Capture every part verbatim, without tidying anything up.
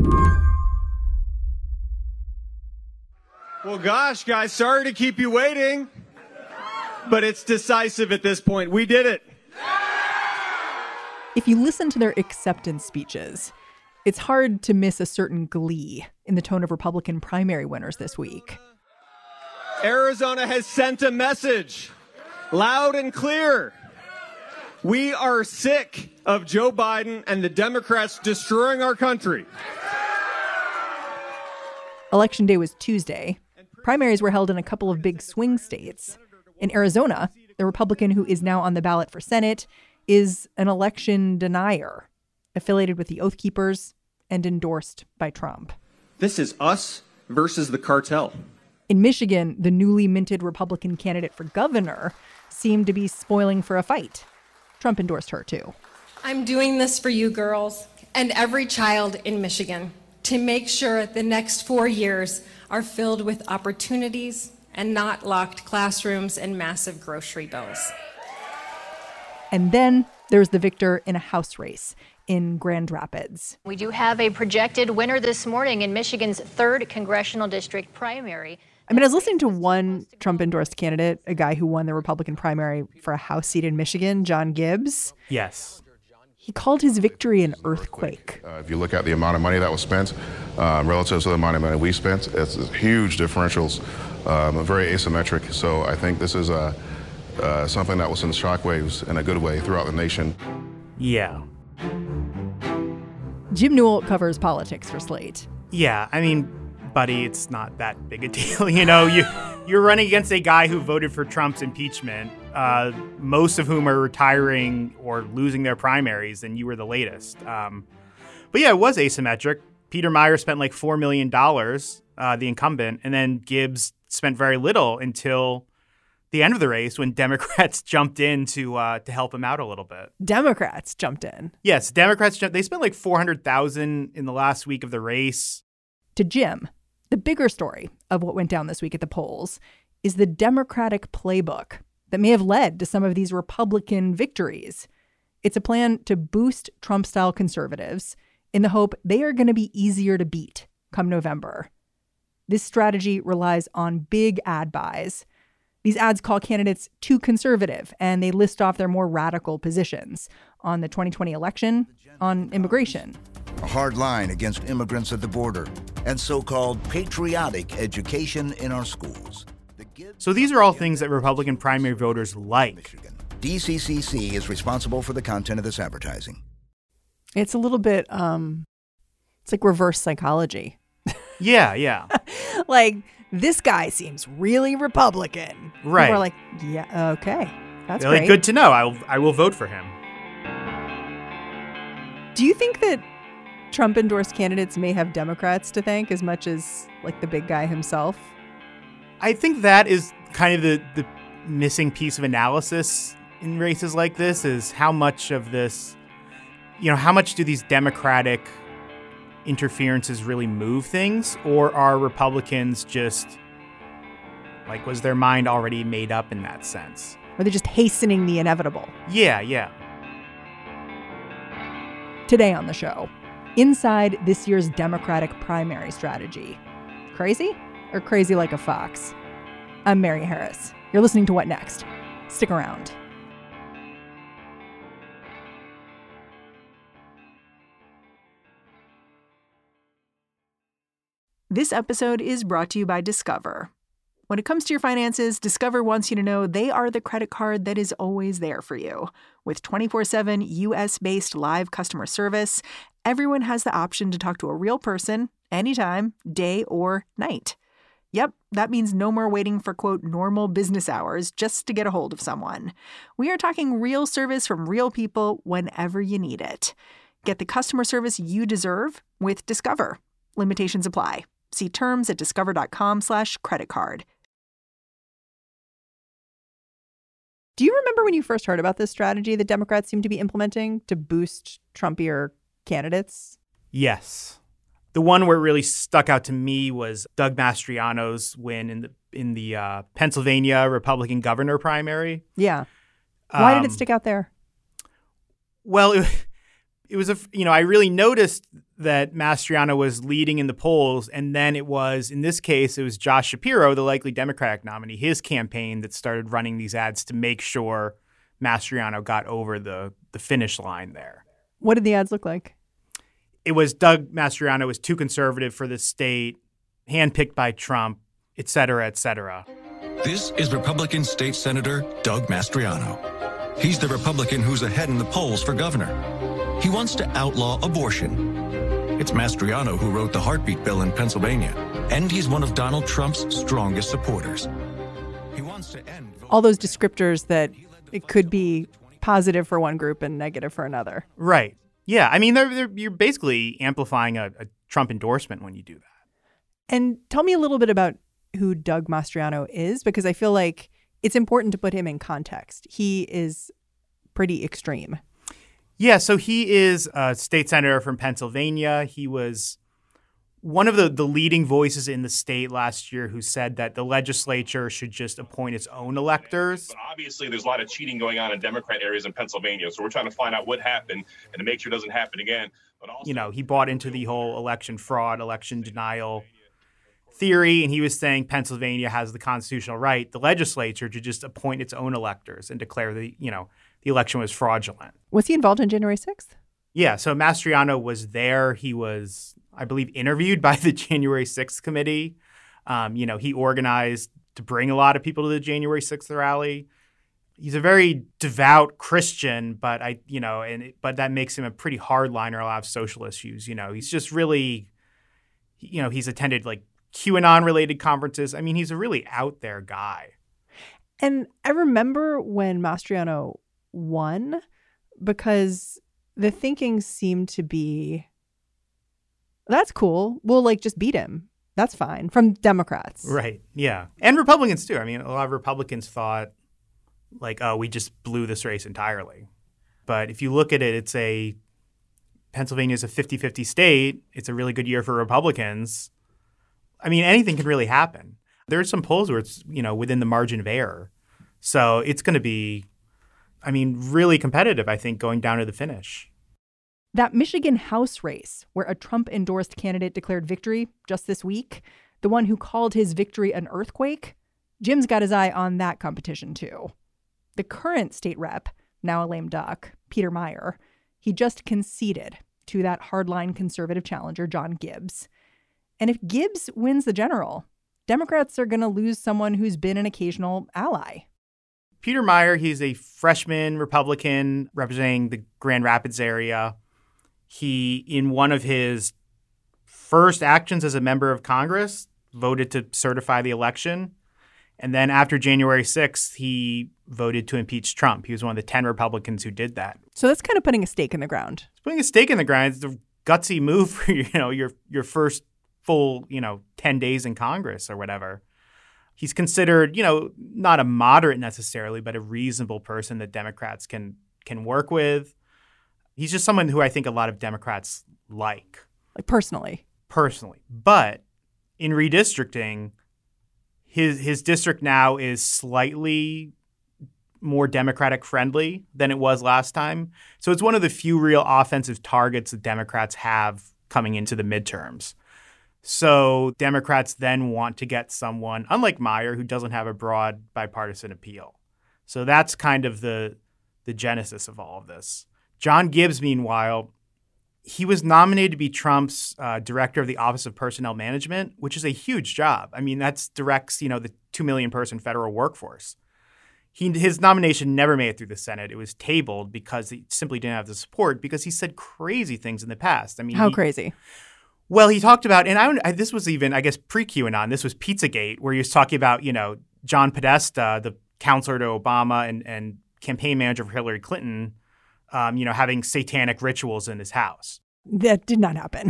Well, gosh, guys, sorry to keep you waiting, but it's decisive at this point. We did it. If you listen to their acceptance speeches, it's hard to miss a certain glee in the tone of Republican primary winners this week. Arizona has sent a message loud and clear. We are sick of Joe Biden and the Democrats destroying our country. Election day was Tuesday. Primaries were held in a couple of big swing states. In Arizona, the Republican who is now on the ballot for Senate is an election denier, affiliated with the Oath Keepers and endorsed by Trump. This is us versus the cartel. In Michigan, the newly minted Republican candidate for governor seemed to be spoiling for a fight. Trump endorsed her, too. I'm doing this for you girls and every child in Michigan to make sure the next four years are filled with opportunities and not locked classrooms and massive grocery bills. And then there's the victor in a House race in Grand Rapids. We do have a projected winner this morning in Michigan's third congressional district primary. I mean, I was listening to one Trump-endorsed candidate, a guy who won the Republican primary for a House seat in Michigan, John Gibbs. Yes. He called his victory an earthquake. Uh, if you look at the amount of money that was spent um, relative to the amount of money we spent, it's huge differentials, um, very asymmetric. So I think this is uh, uh, something that will send shockwaves in a good way throughout the nation. Yeah. Jim Newell covers politics for Slate. Yeah, I mean, buddy, it's not that big a deal. You know, you, you're running against a guy who voted for Trump's impeachment, uh, most of whom are retiring or losing their primaries, and you were the latest. Um, but yeah, it was asymmetric. Peter Meyer spent like four million dollars, uh, the incumbent, and then Gibbs spent very little until the end of the race when Democrats jumped in to uh, to help him out a little bit. Democrats jumped in. Yes, Democrats jumped. They spent like four hundred thousand dollars in the last week of the race. To Jim, the bigger story of what went down this week at the polls is the Democratic playbook that may have led to some of these Republican victories. It's a plan to boost Trump-style conservatives in the hope they are going to be easier to beat come November. This strategy relies on big ad buys. These ads call candidates too conservative, and they list off their more radical positions on the twenty twenty election, on immigration. A hard line against immigrants at the border and so-called patriotic education in our schools. So these are all things that Republican primary voters like. D C C C is responsible for the content of this advertising. It's a little bit, um, it's like reverse psychology. Yeah, yeah. Like, this guy seems really Republican. Right. People are like, yeah, okay, that's They're great. like, good to know. I will, I will vote for him. Do you think that Trump-endorsed candidates may have Democrats to thank as much as, like, the big guy himself? I think that is kind of the, the missing piece of analysis in races like this is how much of this, you know, how much do these Democratic interferences really move things? Or are Republicans just, like, was their mind already made up in that sense? Or they're just hastening the inevitable? Yeah, yeah. Today on the show, inside this year's Democratic primary strategy. Crazy or crazy like a fox? I'm Mary Harris. You're listening to What Next? Stick around. This episode is brought to you by Discover. When it comes to your finances, Discover wants you to know they are the credit card that is always there for you. With twenty-four seven U S-based live customer service, everyone has the option to talk to a real person anytime, day or night. Yep, that means no more waiting for, quote, normal business hours just to get a hold of someone. We are talking real service from real people whenever you need it. Get the customer service you deserve with Discover. Limitations apply. See terms at discover.com slash credit card. Do you remember when you first heard about this strategy that Democrats seem to be implementing to boost Trumpier candidates? Yes. The one where it really stuck out to me was Doug Mastriano's win in the in the uh, Pennsylvania Republican governor primary. Yeah. Why um, did it stick out there? Well, it, It was a, you know, I really noticed that Mastriano was leading in the polls. And then it was, in this case, it was Josh Shapiro, the likely Democratic nominee, his campaign that started running these ads to make sure Mastriano got over the, the finish line there. What did the ads look like? It was Doug Mastriano was too conservative for the state, handpicked by Trump, et cetera, et cetera. This is Republican State Senator Doug Mastriano. He's the Republican who's ahead in the polls for governor. He wants to outlaw abortion. It's Mastriano who wrote the heartbeat bill in Pennsylvania, and he's one of Donald Trump's strongest supporters. He wants to end all those descriptors that it could be positive for one group and negative for another. Right. Yeah. I mean, they're, they're, you're basically amplifying a, a Trump endorsement when you do that. And tell me a little bit about who Doug Mastriano is, because I feel like it's important to put him in context. He is pretty extreme. Yeah, so he is a state senator from Pennsylvania. He was one of the, the leading voices in the state last year who said that the legislature should just appoint its own electors. But obviously, there's a lot of cheating going on in Democrat areas in Pennsylvania. So we're trying to find out what happened and to make sure it doesn't happen again. But also, you know, he bought into the whole election fraud, election denial theory, and he was saying Pennsylvania has the constitutional right, the legislature, to just appoint its own electors and declare the, you know, the election was fraudulent. Was he involved in January sixth? Yeah, so Mastriano was there. He was, I believe, interviewed by the January sixth committee. Um, you know, he organized to bring a lot of people to the January sixth rally. He's a very devout Christian, but I, you know, and it, but that makes him a pretty hardliner on a lot of social issues. You know, he's just really, you know, he's attended like QAnon-related conferences. I mean, he's a really out there guy. And I remember when Mastriano won, because the thinking seemed to be, that's cool. We'll like just beat him. That's fine. From Democrats. Right. Yeah. And Republicans too. I mean, a lot of Republicans thought like, oh, we just blew this race entirely. But if you look at it, it's a, Pennsylvania's a fifty-fifty state. It's a really good year for Republicans. I mean, anything can really happen. There's some polls where it's, you know, within the margin of error. So it's going to be, I mean, really competitive, I think, going down to the finish. That Michigan House race, where a Trump-endorsed candidate declared victory just this week, the one who called his victory an earthquake, Jim's got his eye on that competition, too. The current state rep, now a lame duck, Peter Meijer, he just conceded to that hardline conservative challenger, John Gibbs. And if Gibbs wins the general, Democrats are going to lose someone who's been an occasional ally. Peter Meijer, he's a freshman Republican representing the Grand Rapids area. He, in one of his first actions as a member of Congress, voted to certify the election. And then after January sixth, he voted to impeach Trump. He was one of the ten Republicans who did that. So that's kind of putting a stake in the ground. It's putting a stake in the ground. It's a gutsy move for, you know, your your first full, you know, ten days in Congress or whatever. He's considered, you know, not a moderate necessarily, but a reasonable person that Democrats can can work with. He's just someone who I think a lot of Democrats like. Like personally. Personally. But in redistricting, his his district now is slightly more Democratic friendly than it was last time. So it's one of the few real offensive targets that Democrats have coming into the midterms. So Democrats then want to get someone, unlike Meijer, who doesn't have a broad bipartisan appeal. So that's kind of the the genesis of all of this. John Gibbs, meanwhile, he was nominated to be Trump's uh, director of the Office of Personnel Management, which is a huge job. I mean, that's directs, you know, the two million person federal workforce. He, his nomination never made it through the Senate. It was tabled because he simply didn't have the support because he said crazy things in the past. I mean, how he, crazy? Well, he talked about, and I, I this was even, I guess, pre-QAnon. This was Pizzagate, where he was talking about, you know, John Podesta, the counselor to Obama and, and campaign manager for Hillary Clinton, um, you know, having satanic rituals in his house. That did not happen.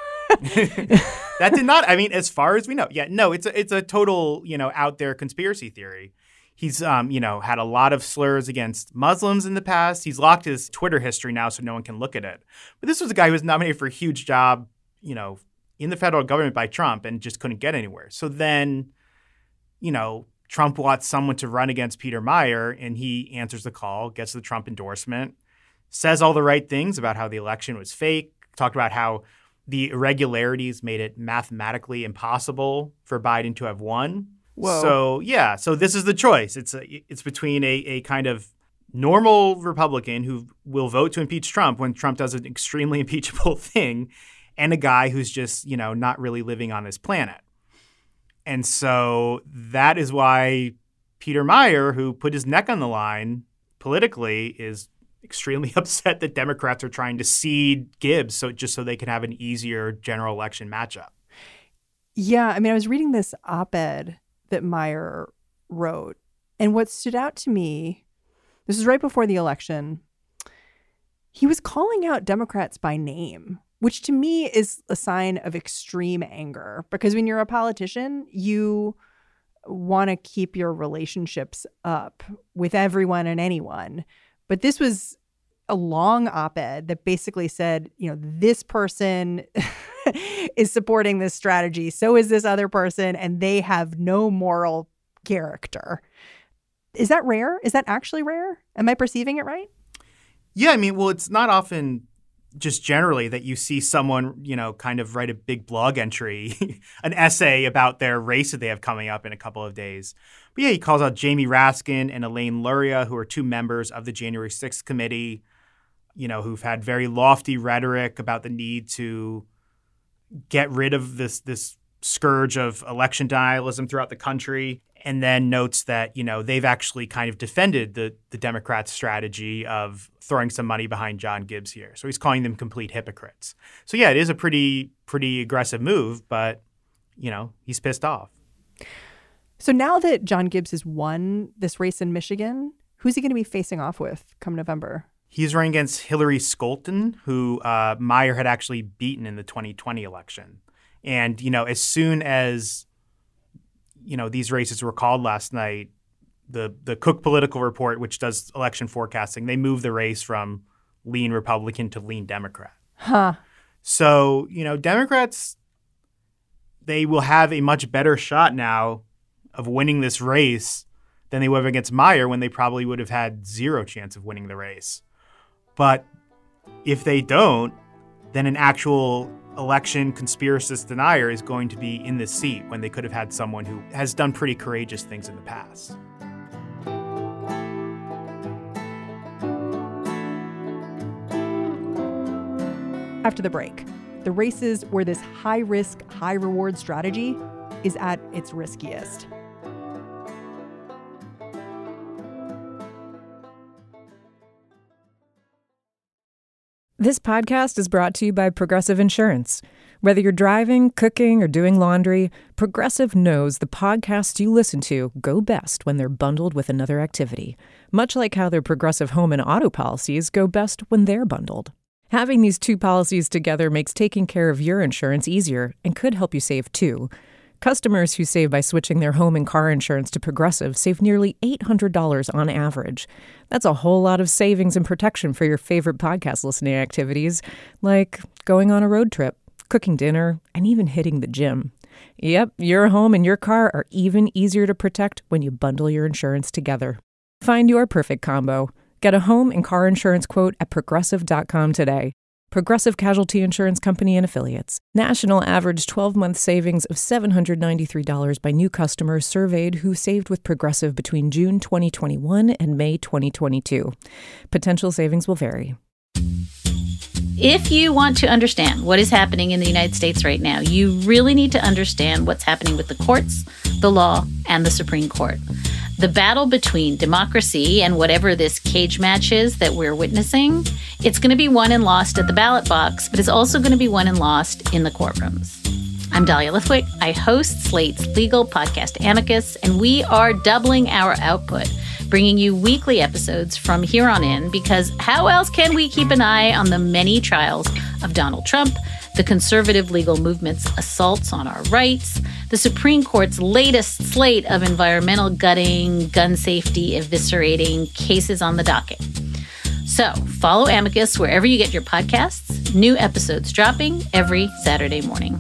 That did not. I mean, as far as we know. Yeah, no, it's a, it's a total, you know, out there conspiracy theory. He's, um, you know, had a lot of slurs against Muslims in the past. He's locked his Twitter history now so no one can look at it. But this was a guy who was nominated for a huge job, you know, in the federal government by Trump and just couldn't get anywhere. So then, you know, Trump wants someone to run against Peter Meijer, and he answers the call, gets the Trump endorsement. says all the right things about how the election was fake, talked about how the irregularities made it mathematically impossible for Biden to have won. Whoa. So, yeah, so this is the choice. It's a, it's between a, a kind of normal Republican who will vote to impeach Trump when Trump does an extremely impeachable thing and a guy who's just, you know, not really living on this planet. And so that is why Peter Meijer, who put his neck on the line politically, is extremely upset that Democrats are trying to seed Gibbs so just so they can have an easier general election matchup. Yeah, I mean, I was reading this op-ed that Meijer wrote, and what stood out to me, this was right before the election, he was calling out Democrats by name, which to me is a sign of extreme anger, because when you're a politician, you want to keep your relationships up with everyone and anyone. But this was a long op-ed that basically said, you know, this person is supporting this strategy. So is this other person, and they have no moral character. Is that rare? Is that actually rare? Am I perceiving it right? Yeah, I mean, well, it's not often just generally that you see someone, you know, kind of write a big blog entry, an essay about their race that they have coming up in a couple of days. But yeah, he calls out Jamie Raskin and Elaine Luria, who are two members of the January sixth committee, you know, who've had very lofty rhetoric about the need to get rid of this this scourge of election denialism throughout the country. And then notes that, you know, they've actually kind of defended the, the Democrats' strategy of throwing some money behind John Gibbs here. So he's calling them complete hypocrites. So, yeah, it is a pretty, pretty aggressive move, but, you know, he's pissed off. So now that John Gibbs has won this race in Michigan, who's he going to be facing off with come November? He's running against Hillary Scholten, who uh, Meijer had actually beaten in the twenty twenty election. And, you know, as soon as you know, these races were called last night, the the Cook Political Report, which does election forecasting, they moved the race from lean Republican to lean Democrat. Huh. So, you know, Democrats, they will have a much better shot now of winning this race than they would have against Meijer when they probably would have had zero chance of winning the race. But if they don't, then an actual election conspiracist denier is going to be in this seat when they could have had someone who has done pretty courageous things in the past. After the break, the races where this high-risk, high-reward strategy is at its riskiest. This podcast is brought to you by Progressive Insurance. Whether you're driving, cooking, or doing laundry, Progressive knows the podcasts you listen to go best when they're bundled with another activity, much like how their Progressive home and auto policies go best when they're bundled. Having these two policies together makes taking care of your insurance easier and could help you save too. Customers who save by switching their home and car insurance to Progressive save nearly eight hundred dollars on average. That's a whole lot of savings and protection for your favorite podcast listening activities, like going on a road trip, cooking dinner, and even hitting the gym. Yep, your home and your car are even easier to protect when you bundle your insurance together. Find your perfect combo. Get a home and car insurance quote at progressive dot com today. Progressive Casualty Insurance Company and Affiliates. National average twelve-month savings of seven hundred ninety-three dollars by new customers surveyed who saved with Progressive between June twenty twenty-one and May twenty twenty-two. Potential savings will vary. If you want to understand what is happening in the United States right now, you really need to understand what's happening with the courts, the law, and the Supreme Court. The battle between democracy and whatever this cage match is that we're witnessing, it's going to be won and lost at the ballot box, but it's also going to be won and lost in the courtrooms. I'm Dahlia Lithwick. I host Slate's legal podcast Amicus, and we are doubling our output, bringing you weekly episodes from here on in, because how else can we keep an eye on the many trials of Donald Trump, the conservative legal movement's assaults on our rights, the Supreme Court's latest slate of environmental gutting, gun safety eviscerating cases on the docket. So follow Amicus wherever you get your podcasts. New episodes dropping every Saturday morning.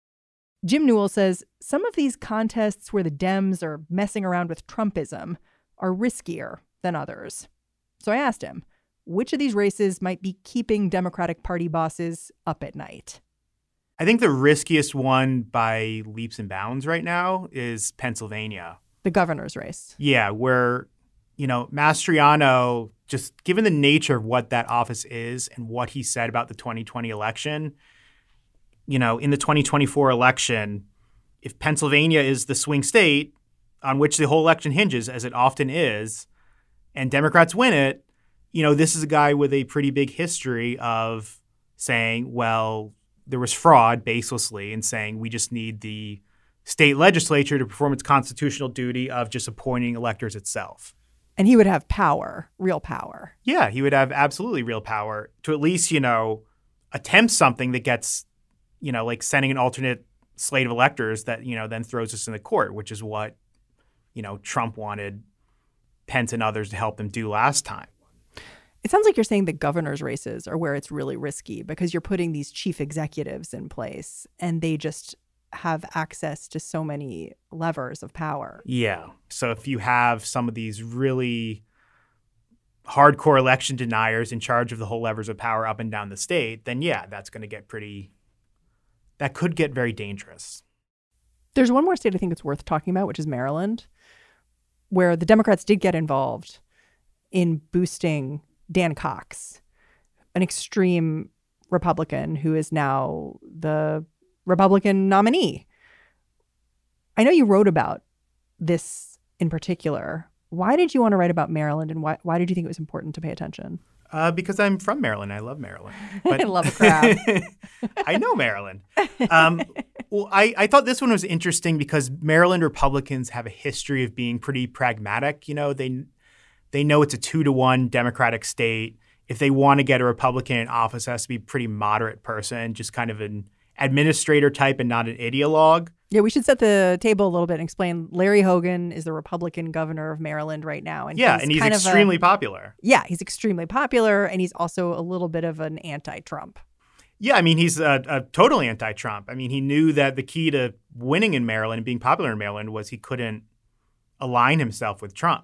Jim Newell says some of these contests where the Dems are messing around with Trumpism are riskier than others. So I asked him, which of these races might be keeping Democratic Party bosses up at night? I think the riskiest one by leaps and bounds right now is Pennsylvania. The governor's race. Yeah, where, you know, Mastriano, just given the nature of what that office is and what he said about the twenty twenty election, you know, in the twenty twenty-four election, if Pennsylvania is the swing state on which the whole election hinges, as it often is, and Democrats win it, you know, this is a guy with a pretty big history of saying, well, there was fraud baselessly, and saying we just need the state legislature to perform its constitutional duty of just appointing electors itself. And he would have power, real power. Yeah, he would have absolutely real power to at least, you know, attempt something that gets, you know, like sending an alternate slate of electors that, you know, then throws us in the court, which is what, you know, Trump wanted Pence and others to help him do last time. It sounds like you're saying the governor's races are where it's really risky because you're putting these chief executives in place and they just have access to so many levers of power. Yeah. So if you have some of these really hardcore election deniers in charge of the whole levers of power up and down the state, then yeah, that's going to get pretty, that could get very dangerous. There's one more state I think it's worth talking about, which is Maryland, where the Democrats did get involved in boosting Dan Cox, an extreme Republican who is now the Republican nominee. I know you wrote about this in particular. Why did you want to write about Maryland, and why why did you think it was important to pay attention? Uh, because I'm from Maryland. I love Maryland. But I love a crowd. I know Maryland. Um, well, I, I thought this one was interesting because Maryland Republicans have a history of being pretty pragmatic. You know, they they know it's a two to one Democratic state. If they want to get a Republican in office, it has to be a pretty moderate person, just kind of an administrator type and not an ideologue. Yeah, we should set the table a little bit and explain. Larry Hogan is the Republican governor of Maryland right now. And yeah, he's and he's extremely a, popular. Yeah, he's extremely popular, and he's also a little bit of an anti-Trump. Yeah, I mean, he's a, a totally anti-Trump. I mean, he knew that the key to winning in Maryland and being popular in Maryland was he couldn't align himself with Trump.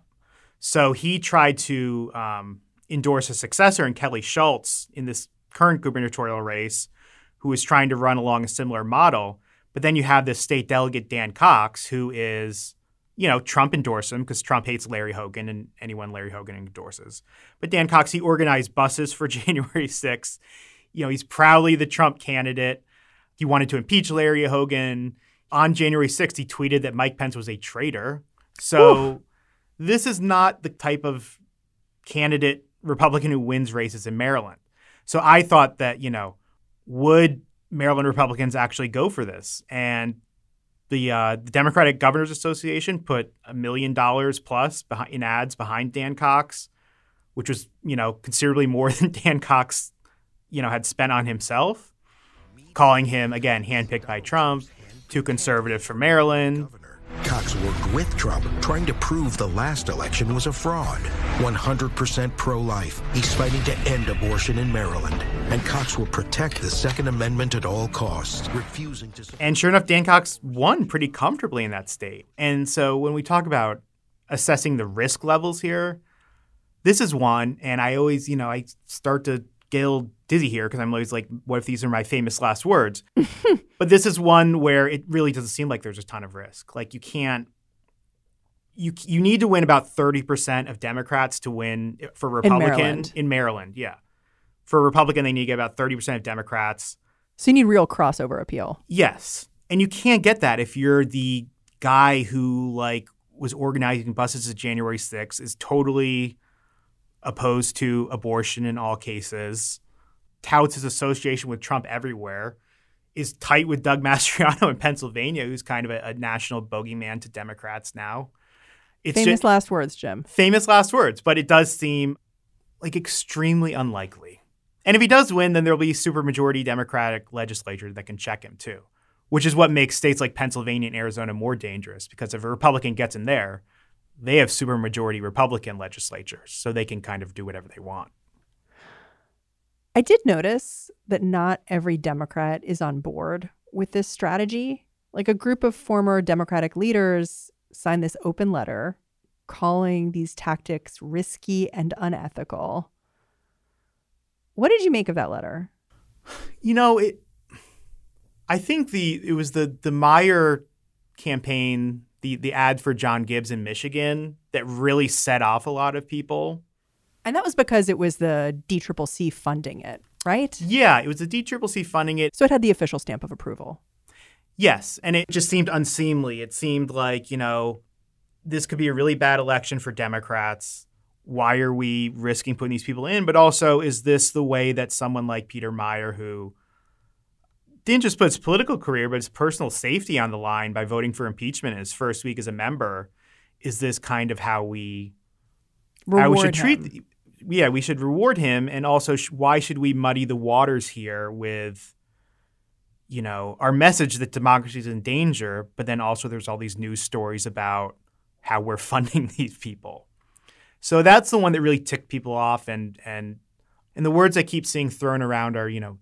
So he tried to um, endorse a successor in Kelly Schultz in this current gubernatorial race, who is trying to run along a similar model. But then you have this state delegate, Dan Cox, who is, you know, Trump endorsed him because Trump hates Larry Hogan and anyone Larry Hogan endorses. But Dan Cox, he organized buses for January sixth. You know, he's proudly the Trump candidate. He wanted to impeach Larry Hogan. On January sixth, he tweeted that Mike Pence was a traitor. So Ooh. This is not the type of candidate Republican who wins races in Maryland. So I thought that, you know, would Maryland Republicans actually go for this? And the, uh, the Democratic Governors Association put a million dollars plus behind, in ads behind Dan Cox, which was, you know, considerably more than Dan Cox, you know, had spent on himself, calling him, again, handpicked by Trump, too conservative for Maryland. Cox worked with Trump, trying to prove the last election was a fraud. one hundred percent pro-life. He's fighting to end abortion in Maryland. And Cox will protect the Second Amendment at all costs, refusing to... And sure enough, Dan Cox won pretty comfortably in that state. And so when we talk about assessing the risk levels here, this is one. And I always, you know, I start to get a little dizzy here because I'm always like, what if these are my famous last words? But this is one where it really doesn't seem like there's a ton of risk. Like you can't, you you need to win about thirty percent of Democrats to win for Republican. In Maryland. In Maryland, yeah. For a Republican, they need to get about thirty percent of Democrats. So you need real crossover appeal. Yes. And you can't get that if you're the guy who like was organizing buses at January sixth, is totally opposed to abortion in all cases, touts his association with Trump everywhere, is tight with Doug Mastriano in Pennsylvania, who's kind of a, a national bogeyman to Democrats now. It's famous just, last words, Jim. Famous last words, but it does seem like extremely unlikely. And if he does win, then there'll be a supermajority Democratic legislature that can check him too, which is what makes states like Pennsylvania and Arizona more dangerous, because if a Republican gets in there, they have supermajority Republican legislatures, so they can kind of do whatever they want. I did notice that not every Democrat is on board with this strategy. Like a group of former Democratic leaders signed this open letter calling these tactics risky and unethical. What did you make of that letter? You know, it. I think the it was the the Meyer campaign, the the ad for John Gibbs in Michigan that really set off a lot of people. And that was because it was the D C C C funding it, right? Yeah, it was the D C C C funding it. So it had the official stamp of approval. Yes, and it just seemed unseemly. It seemed like, you know, this could be a really bad election for Democrats. Why are we risking putting these people in? But also, is this the way that someone like Peter Meyer, who didn't just put his political career, but his personal safety on the line by voting for impeachment in his first week as a member, is this kind of how we, how we should treat? Him. Yeah, we should reward him. And also, sh- why should we muddy the waters here with, you know, our message that democracy is in danger, but then also there's all these news stories about how we're funding these people. So that's the one that really ticked people off. And, and, and the words I keep seeing thrown around are, you know,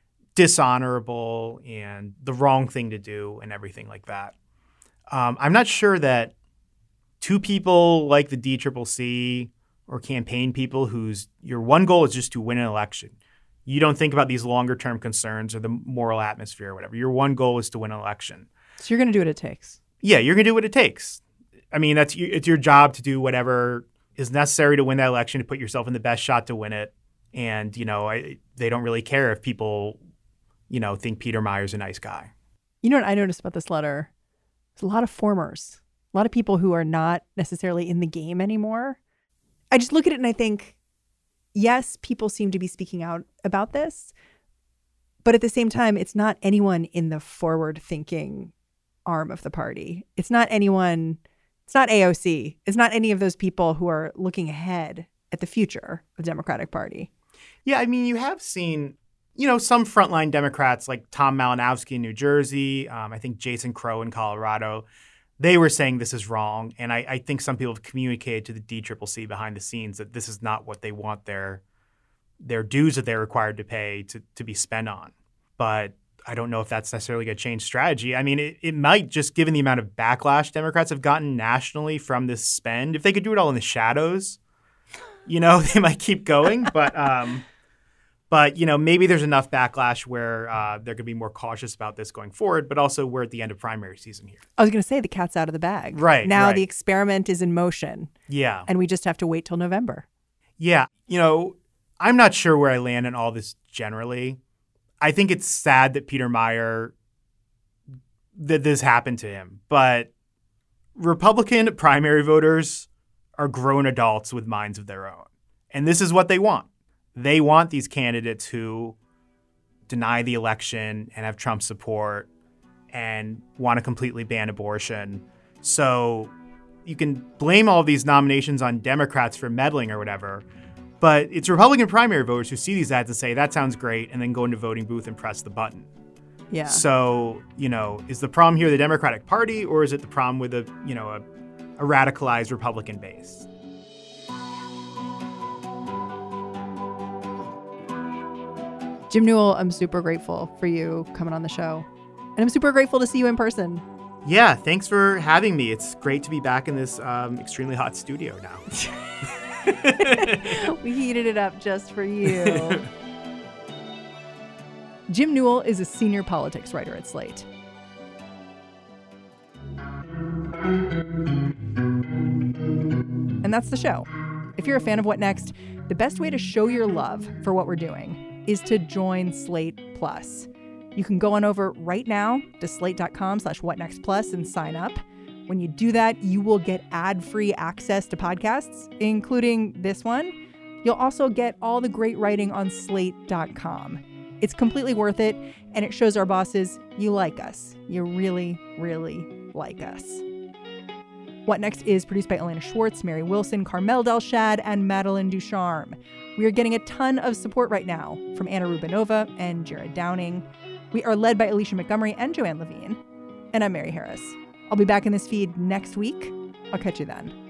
dishonorable and the wrong thing to do and everything like that. Um, I'm not sure that two people like the D C C C or campaign people whose your one goal is just to win an election. You don't think about these longer term concerns or the moral atmosphere or whatever. Your one goal is to win an election. So you're going to do what it takes. Yeah, you're going to do what it takes. I mean, that's it's your job to do whatever is necessary to win that election, to put yourself in the best shot to win it. And, you know, I, they don't really care if people, you know, think Peter Meyer's a nice guy. You know what I noticed about this letter? There's a lot of formers, a lot of people who are not necessarily in the game anymore. I just look at it and I think, yes, people seem to be speaking out about this, but at the same time, it's not anyone in the forward-thinking arm of the party. It's not anyone, it's not A O C. It's not any of those people who are looking ahead at the future of the Democratic Party. Yeah, I mean, you have seen, you know, some frontline Democrats like Tom Malinowski in New Jersey, um, I think Jason Crow in Colorado, they were saying this is wrong. And I, I think some people have communicated to the D C C C behind the scenes that this is not what they want their their dues that they're required to pay to, to be spent on. But I don't know if that's necessarily going to change strategy. I mean, it, it might, just given the amount of backlash Democrats have gotten nationally from this spend. If they could do it all in the shadows, you know, they might keep going. But, um, but you know, maybe there's enough backlash where uh, they're going to be more cautious about this going forward. But also, we're at the end of primary season here. I was going to say the cat's out of the bag. Right. Now right. The experiment is in motion. Yeah. And we just have to wait till November. Yeah. You know, I'm not sure where I land in all this generally. I think it's sad that Peter Meyer, that this happened to him. But Republican primary voters are grown adults with minds of their own. And this is what they want. They want these candidates who deny the election and have Trump support and want to completely ban abortion. So you can blame all of these nominations on Democrats for meddling or whatever. But it's Republican primary voters who see these ads and say, that sounds great, and then go into voting booth and press the button. Yeah. So, you know, is the problem here the Democratic Party, or is it the problem with a, you know, a, a radicalized Republican base? Jim Newell, I'm super grateful for you coming on the show. And I'm super grateful to see you in person. Yeah, thanks for having me. It's great to be back in this um, extremely hot studio now. We heated it up just for you. Jim Newell is a senior politics writer at Slate. And that's the show. If you're a fan of What Next, the best way to show your love for what we're doing is to join Slate Plus. You can go on over right now to slate.com slash whatnextplus and sign up. When you do that, you will get ad-free access to podcasts, including this one. You'll also get all the great writing on slate dot com. It's completely worth it, and it shows our bosses you like us. You really, really like us. What Next is produced by Elena Schwartz, Mary Wilson, Carmel Delshad, and Madeline Ducharme. We are getting a ton of support right now from Anna Rubinova and Jared Downing. We are led by Alicia Montgomery and Joanne Levine. And I'm Mary Harris. I'll be back in this feed next week. I'll catch you then.